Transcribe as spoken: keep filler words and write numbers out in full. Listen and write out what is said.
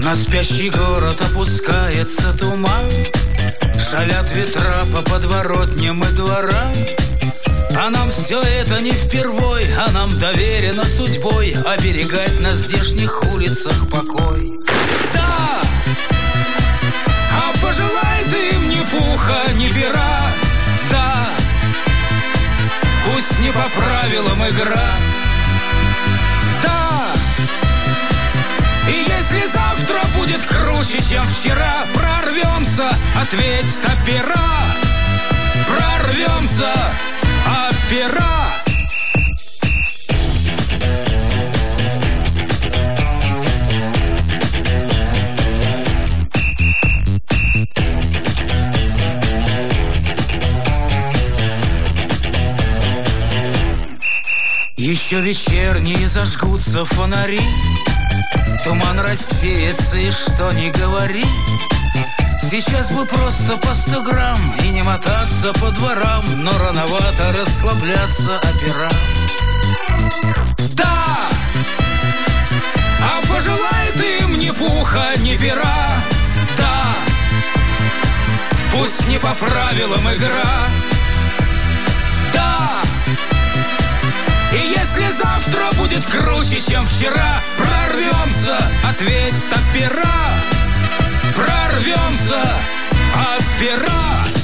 На спящий город опускается туман, шалят ветра по подворотням и дворам. А нам все это не впервой, а нам доверено судьбой оберегать на здешних улицах покой. Да! А пожелай ты им ни пуха, ни пера. Да! Пусть не по правилам игра. Да! И если завтра будет круче, чем вчера, прорвемся, ответь опера. Прорвемся, опера. Еще вечерние зажгутся фонари, туман рассеется, и что ни говори, сейчас бы просто по сто грамм и не мотаться по дворам, но рановато расслабляться опера. Да! А пожелай ты им ни пуха, ни пера. Да! Пусть не по правилам игра. Да! И если завтра будет круче, чем вчера, прорвемся, ответь опера. Прорвемся, опера.